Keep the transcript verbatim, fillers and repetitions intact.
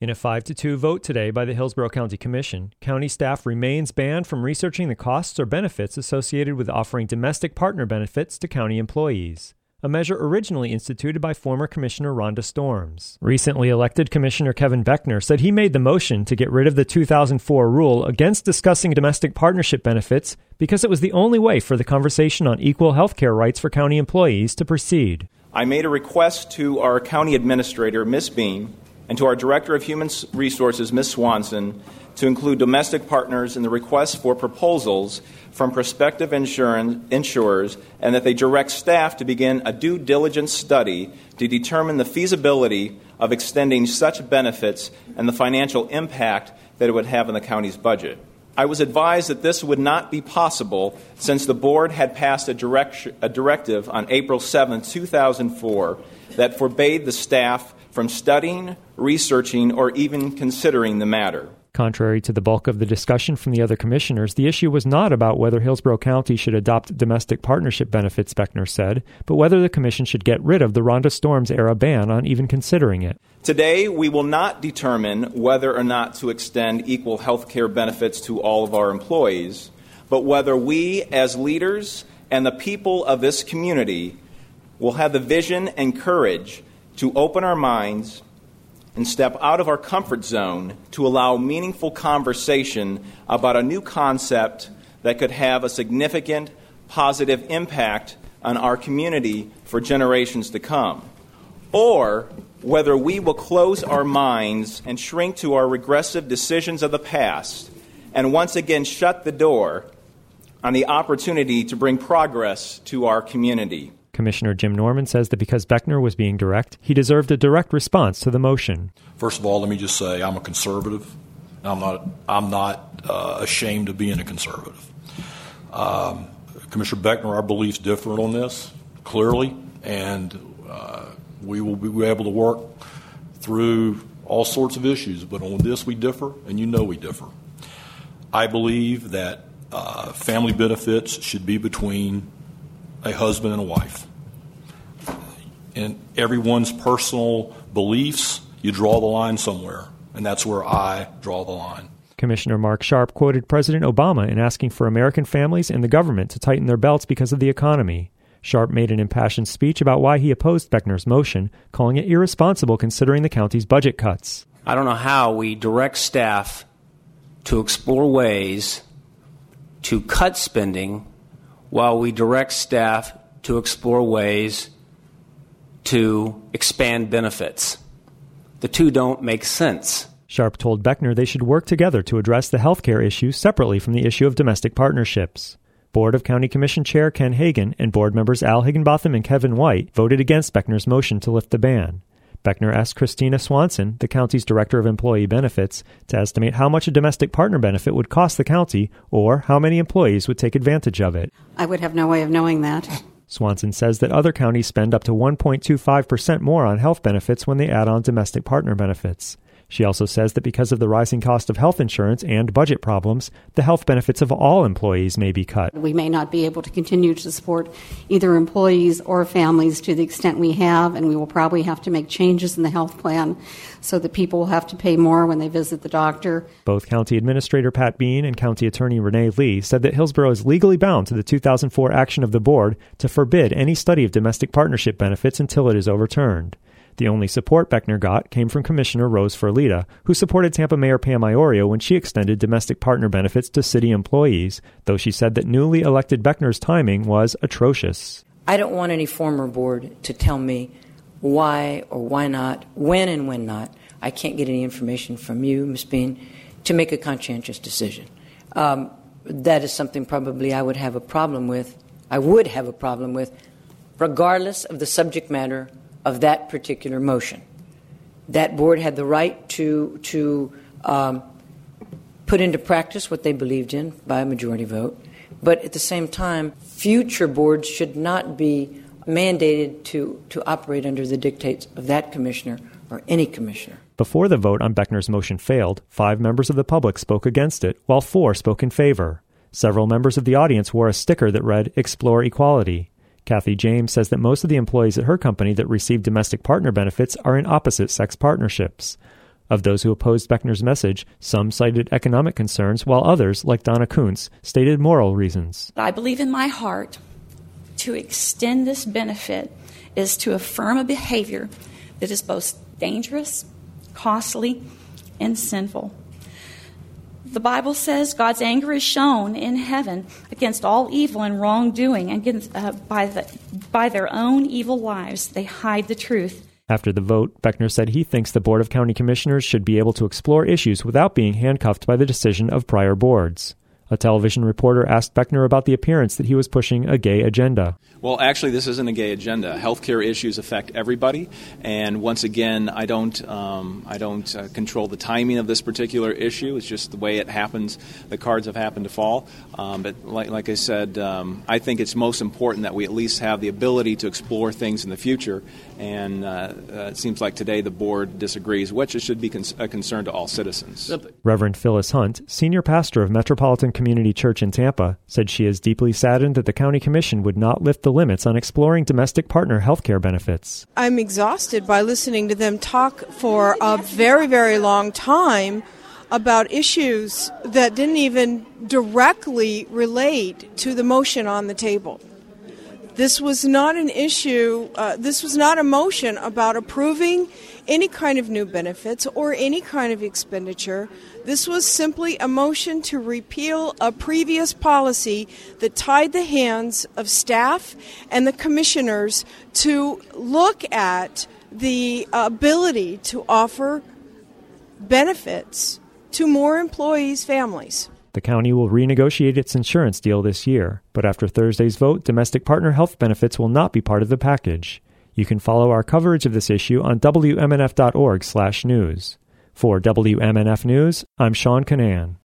In a five to two vote today by the Hillsborough County Commission, county staff remains banned from researching the costs or benefits associated with offering domestic partner benefits to county employees, a measure originally instituted by former Commissioner Rhonda Storms. Recently elected Commissioner Kevin Beckner said he made the motion to get rid of the two thousand four rule against discussing domestic partnership benefits because it was the only way for the conversation on equal health care rights for county employees to proceed. I made a request to our county administrator, Miz Bean, and to our Director of Human Resources, Miz Swanson, to include domestic partners in the request for proposals from prospective insurance, insurers, and that they direct staff to begin a due diligence study to determine the feasibility of extending such benefits and the financial impact that it would have on the county's budget. I was advised that this would not be possible since the board had passed a, direct, a directive on April seventh, two thousand four that forbade the staff from studying, researching, or even considering the matter. Contrary to the bulk of the discussion from the other commissioners, the issue was not about whether Hillsborough County should adopt domestic partnership benefits, Beckner said, but whether the commission should get rid of the Rhonda Storms-era ban on even considering it. Today, we will not determine whether or not to extend equal health care benefits to all of our employees, but whether we, as leaders and the people of this community, will have the vision and courage to open our minds and step out of our comfort zone to allow meaningful conversation about a new concept that could have a significant positive impact on our community for generations to come. Or whether we will close our minds and shrink to our regressive decisions of the past and once again shut the door on the opportunity to bring progress to our community. Commissioner Jim Norman says that because Beckner was being direct, he deserved a direct response to the motion. First of all, let me just say I'm a conservative. I'm not, I'm not uh, ashamed of being a conservative. Um, Commissioner Beckner, our beliefs differ on this, clearly, and uh, we will be able to work through all sorts of issues, but on this we differ, and you know we differ. I believe that uh, family benefits should be between a husband and a wife. In everyone's personal beliefs, you draw the line somewhere, and that's where I draw the line. Commissioner Mark Sharp quoted President Obama in asking for American families and the government to tighten their belts because of the economy. Sharp made an impassioned speech about why he opposed Beckner's motion, calling it irresponsible considering the county's budget cuts. I don't know how we direct staff to explore ways to cut spending while we direct staff to explore ways to expand benefits. The two don't make sense. Sharp told Beckner they should work together to address the health care issue separately from the issue of domestic partnerships. Board of County Commission Chair Ken Hagan and board members Al Higginbotham and Kevin White voted against Beckner's motion to lift the ban. Beckner asked Christina Swanson, the county's Director of Employee Benefits, to estimate how much a domestic partner benefit would cost the county or how many employees would take advantage of it. I would have no way of knowing that. Swanson says that other counties spend up to one point two five percent more on health benefits when they add on domestic partner benefits. She also says that because of the rising cost of health insurance and budget problems, the health benefits of all employees may be cut. We may not be able to continue to support either employees or families to the extent we have, and we will probably have to make changes in the health plan so that people will have to pay more when they visit the doctor. Both County Administrator Pat Bean and County Attorney Renee Lee said that Hillsborough is legally bound to the two thousand four action of the board to forbid any study of domestic partnership benefits until it is overturned. The only support Beckner got came from Commissioner Rose Ferlita, who supported Tampa Mayor Pam Iorio when she extended domestic partner benefits to city employees, though she said that newly elected Beckner's timing was atrocious. I don't want any former board to tell me why or why not, when and when not. I can't get any information from you, Miz Bean, to make a conscientious decision. Um, that is something probably I would have a problem with. I would have a problem with, regardless of the subject matter of that particular motion. That board had the right to to um, put into practice what they believed in by a majority vote, but at the same time, future boards should not be mandated to, to operate under the dictates of that commissioner or any commissioner. Before the vote on Beckner's motion failed, five members of the public spoke against it, while four spoke in favor. Several members of the audience wore a sticker that read, "Explore Equality." Kathy James says that most of the employees at her company that receive domestic partner benefits are in opposite-sex partnerships. Of those who opposed Beckner's message, some cited economic concerns, while others, like Donna Kuntz, stated moral reasons. I believe in my heart to extend this benefit is to affirm a behavior that is both dangerous, costly, and sinful. The Bible says God's anger is shown in heaven against all evil and wrongdoing, and against, uh, by, the, by their own evil lives they hide the truth. After the vote, Beckner said he thinks the Board of County Commissioners should be able to explore issues without being handcuffed by the decision of prior boards. A television reporter asked Beckner about the appearance that he was pushing a gay agenda. Well, actually, this isn't a gay agenda. Healthcare issues affect everybody, and once again, I don't, um, I don't uh, control the timing of this particular issue. It's just the way it happens. The cards have happened to fall. Um, but like, like I said, um, I think it's most important that we at least have the ability to explore things in the future. And uh, uh, it seems like today the board disagrees, which it should be con- a concern to all citizens. Reverend Phyllis Hunt, senior pastor of Metropolitan Community Church in Tampa, said she is deeply saddened that the county commission would not lift the limits on exploring domestic partner health care benefits. I'm exhausted by listening to them talk for a very, very long time about issues that didn't even directly relate to the motion on the table. This was not an issue, uh, this was not a motion about approving any kind of new benefits or any kind of expenditure. This was simply a motion to repeal a previous policy that tied the hands of staff and the commissioners to look at the ability to offer benefits to more employees' families. The county will renegotiate its insurance deal this year, but after Thursday's vote, domestic partner health benefits will not be part of the package. You can follow our coverage of this issue on W M N F dot org slash news. For W M N F News, I'm Sean Canan.